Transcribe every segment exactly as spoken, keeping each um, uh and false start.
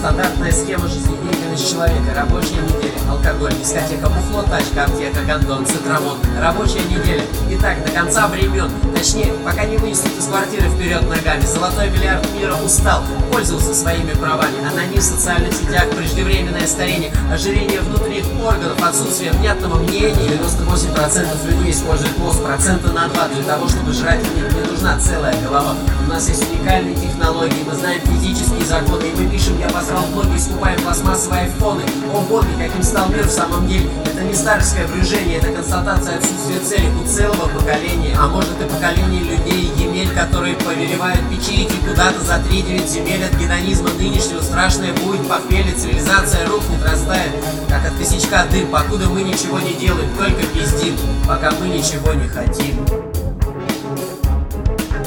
Стандартная схема жизнедеятельности человека. Рабочая неделя. Алкоголь, дискотека, бухло, тачка, аптека, гондон, цитрамон. Рабочая неделя. И так до конца времен. Точнее, пока не вынесут из квартиры вперед ногами. Золотой миллиард мира устал, пользовался своими правами. Аноним в социальных сетях, преждевременное старение, ожирение внутренних органов, отсутствие внятного мнения. девяносто восемь процентов людей используют мозг процента на два для того, чтобы жрать. Им не нужна целая голова. У нас есть уникальные технологии, мы знаем физические законы, и мы пишем: я посрал в блоги и скупаем пластмассовые айфоны. О боги, каким стал мир в самом деле. Это не старческое брюзжение, это констатация отсутствия цели у целого поколения. А может и поколение людей и земель, которые повелевают печи идти куда-то за три девять земель от гедонизма нынешнего. Страшное будет похмелье, цивилизация рухнет, растает, как от косячка дым, покуда мы ничего не делаем, только пиздим, пока мы ничего не хотим.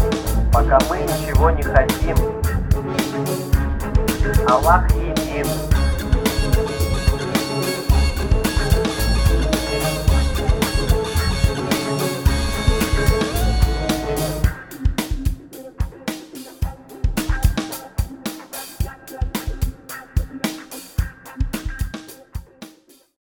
Пока мы ничего не хотим. Аллах един.